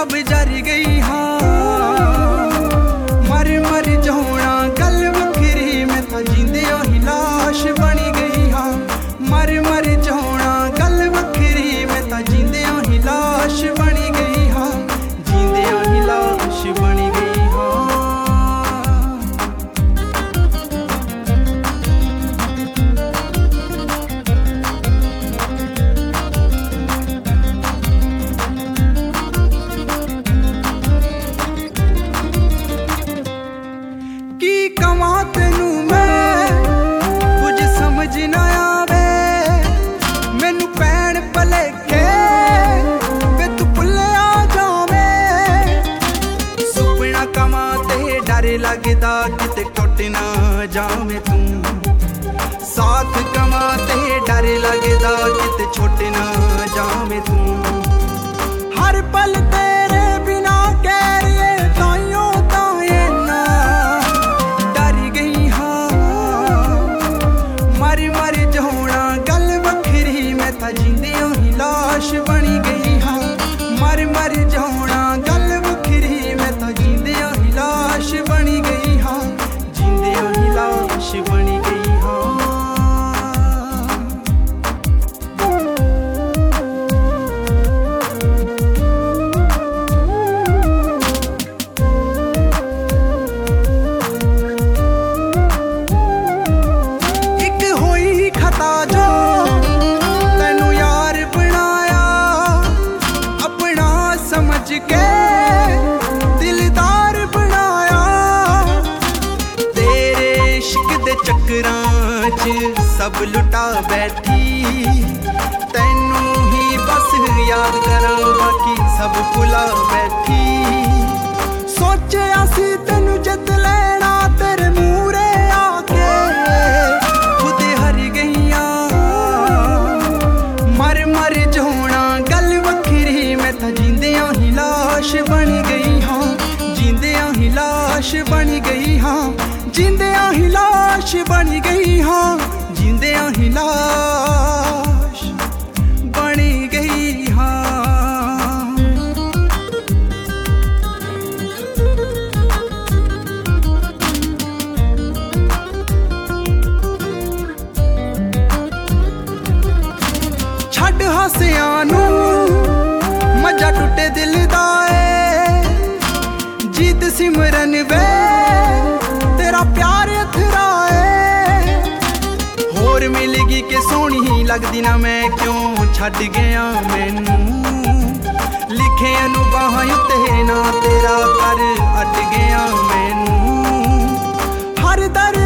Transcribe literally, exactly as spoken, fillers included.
सब जर गई हाँ मर मर जाना गल वखरी मैं तो जींदियों ही लाश बनी गई हाँ मर मर जाना गल वखरी मैं तो जींदियों ही लाश बनी गई हाँ जींदियों ही लाश बनी गई हाँ। की कमा तेनू मैं कुछ समझ ना आवे मैनू पैण भलेखे वे तू भुल्लिया जावे सुपना कमा ते डर लगदा किते टुट ना जावे तू साथ कमा ते डर लगदा किते छुट ना जावे तू हर पल तेरे बिना कह रही ताइयों ताए ना डर गई हाँ मर मर जाना गल वखरी मैं तो जींदियों ही लाश बनी गई हाँ मर मर जाना गल वखरी मैं तो जींदियों ही लाश बनी गई हाँ जींदियों ही लाश बनी गई हाँ। एक होई खता जो तैनू यार बनाया अपना समझ के दिलदार बनाया तेरे इश्क दे चक्करां च सब लुटा बैठी तैनू ही बस याद करा बाकी सब भुला बैठी सोचिया सी तैनू जित लेना तेरे मूरे आके खुद हर गईयां मर मर जाना गल वखरी मैं तो जींदियों ही लाश बन गई हाँ जींदियों ही लाश बन गई हाँ जींदियों ही लाश बन गई हाँ जींदियों ही लाश बन गई हाँ। छड्ड हासियां नू मजा टुटे दिल दा ए जीत सिमरन वे तेरा प्यार अथरा ए होर मिलगी के सोहनी ही लगदी ना मैं क्यों छड्ड गया मैनू लिखे नू बाहां उत्ते ना तेरा कर अट गया मैनू हर दर